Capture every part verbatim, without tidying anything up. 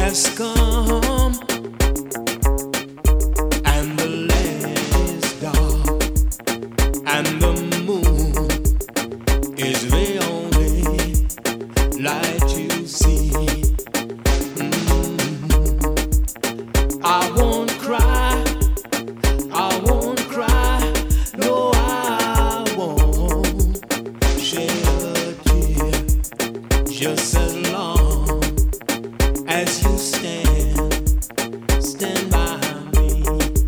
has come and the land is dark and the moon is the only light you see. Mm-hmm. I won't cry, I won't cry, no I won't shed a tear, just as long as you stand, stand by me.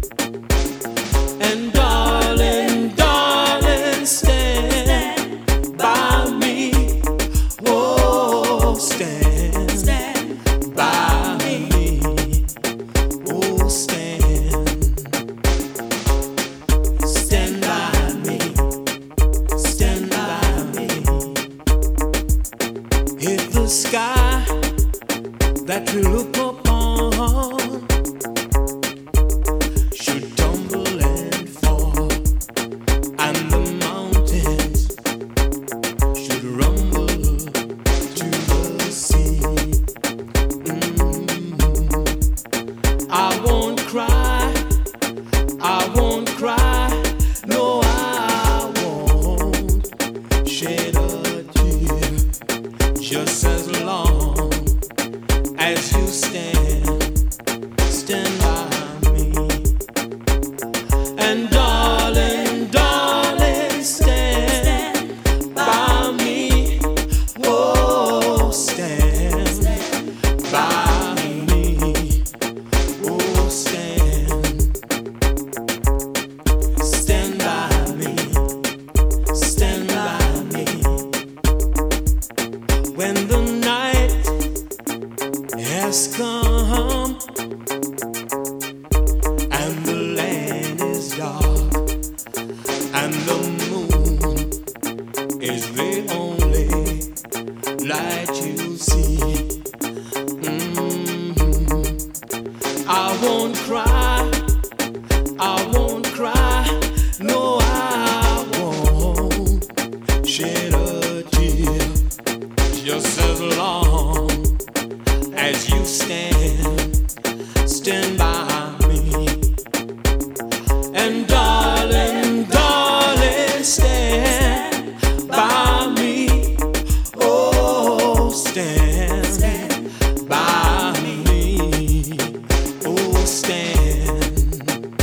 And darling, darling, stand by me. Oh, stand, stand by me. Oh, stand, stand by me. Stand by me. If the sky that we look upon should tumble and fall, and the mountains should rumble to the sea, mm-hmm. I won't cry, I won't cry, no I won't shed a tear, just as long as you stand, stand by me. And darling, darling, stand by me. Oh, stand by me. Oh, stand, stand by me. Stand by me. When the night has come and the land is dark and the moon is the only light you see. Mm-hmm. I won't cry, I won't cry, no I won't shed a tear, just as long as you stand, stand by me. And darling, darling, stand by me. Oh, stand, stand by me. Oh, stand,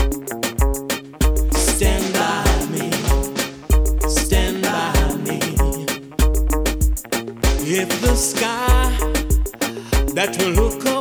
stand by me. Stand by me. If the sky that will look up